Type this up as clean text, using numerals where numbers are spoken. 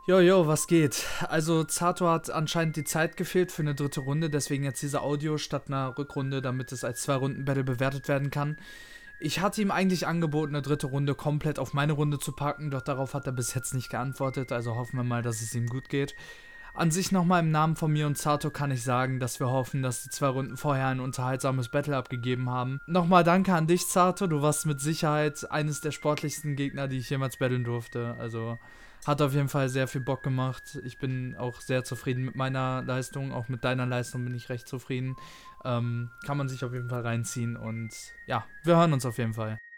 Jo, was geht? Also Zato hat anscheinend die Zeit gefehlt für eine dritte Runde, deswegen jetzt diese Audio statt einer Rückrunde, damit es als Zwei-Runden-Battle bewertet werden kann. Ich hatte ihm eigentlich angeboten, eine dritte Runde komplett auf meine Runde zu packen, doch darauf hat er bis jetzt nicht geantwortet, also hoffen wir mal, dass es ihm gut geht. An sich nochmal im Namen von mir und Zato kann ich sagen, dass wir hoffen, dass die 2 Runden vorher ein unterhaltsames Battle abgegeben haben. Nochmal danke an dich, Zato, du warst mit Sicherheit eines der sportlichsten Gegner, die ich jemals battlen durfte, also hat auf jeden Fall sehr viel Bock gemacht. Ich bin auch sehr zufrieden mit meiner Leistung. Auch mit deiner Leistung bin ich recht zufrieden. Kann man sich auf jeden Fall reinziehen. Und ja, wir hören uns auf jeden Fall.